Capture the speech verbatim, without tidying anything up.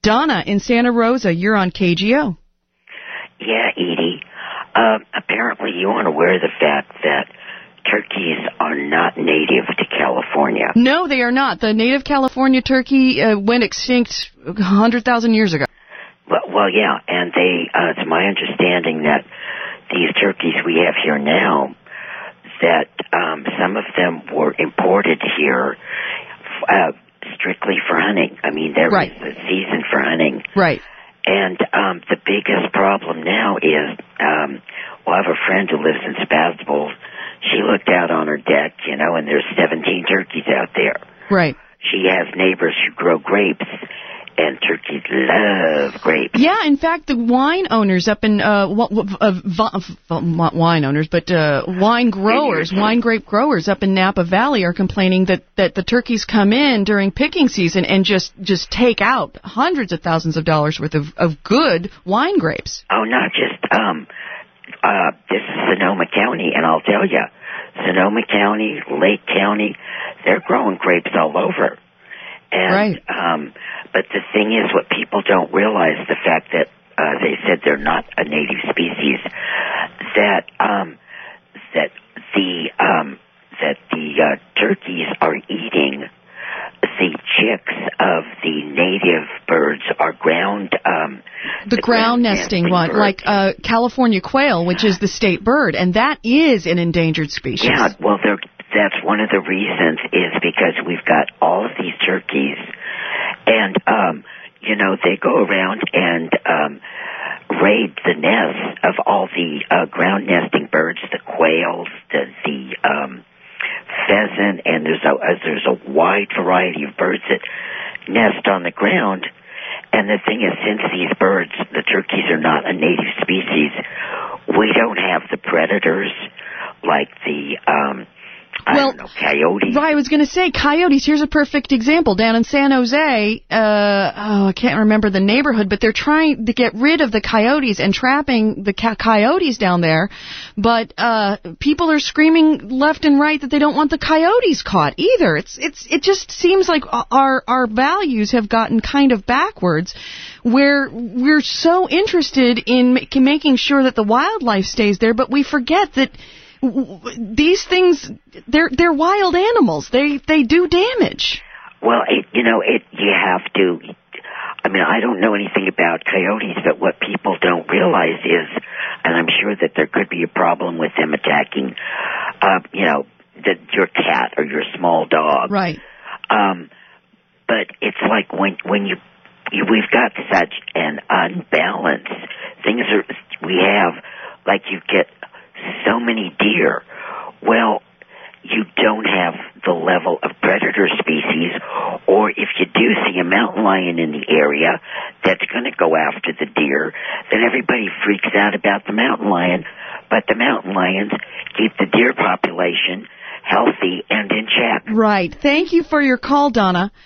Donna in Santa Rosa, you're on K G O. Yeah, Edie. Uh, apparently you aren't aware of the fact that turkeys are not native to California. No, they are not. The native California turkey uh, went extinct one hundred thousand years ago. Well, well yeah, and they, uh, it's my understanding that these turkeys we have here now, that um, some of them were imported here uh, strictly for hunting. I mean, there right. was a season for hunting. Right. And um, the biggest problem now is, um, well, I have a friend who lives in Sebastopol. She looked out on her deck, you know, and there's seventeen turkeys out there. Right. She has neighbors who grow grapes, and turkeys love grapes. Yeah, in fact, the wine owners up in, uh, uh, not wine owners, but uh, wine growers, wine grape growers up in Napa Valley are complaining that, that the turkeys come in during picking season and just, just take out hundreds of thousands of dollars worth of, of good wine grapes. Oh, not just, um, uh, this is Sonoma County, and I'll tell you, Sonoma County, Lake County, they're growing grapes all over. And, right. um, but the thing is, what people don't realize, the fact that uh, they said they're not a native species, that um, that the um, that the uh, turkeys are eating the chicks of the native birds, are ground um, the, the ground, ground nesting, nesting one, birds. Like uh, California quail, which is the state bird, and that is an endangered species. Yeah, well, they're. That's one of the reasons is because we've got all of these turkeys, and, um, you know, they go around and um, raid the nests of all the uh, ground nesting birds, the quails, the, the um, pheasant, and there's a, uh, there's a wide variety of birds that nest on the ground. And the thing is, since these birds, the turkeys, are not a native species, we don't have the predators like the... Um, I well, don't know, coyotes. Right, I was going to say coyotes. Here's a perfect example. Down in San Jose, uh, oh, I can't remember the neighborhood, but they're trying to get rid of the coyotes and trapping the ca- coyotes down there. But uh, people are screaming left and right that they don't want the coyotes caught either. It's it's it just seems like our our values have gotten kind of backwards, where we're so interested in ma- making sure that the wildlife stays there, but we forget that these things, they're they're wild animals. They they do damage. Well, it, you know, it you have to. I mean, I don't know anything about coyotes, but what people don't realize is, and I'm sure that there could be a problem with them attacking, uh, you know, the, your cat or your small dog. Right. Um, but it's like when when you, you we've got such an unbalance. Things are we have like you get. So many deer. Well, you don't have the level of predator species, or if you do see a mountain lion in the area that's going to go after the deer, then everybody freaks out about the mountain lion, but the mountain lions keep the deer population healthy and in check. Right. Thank you for your call, Donna.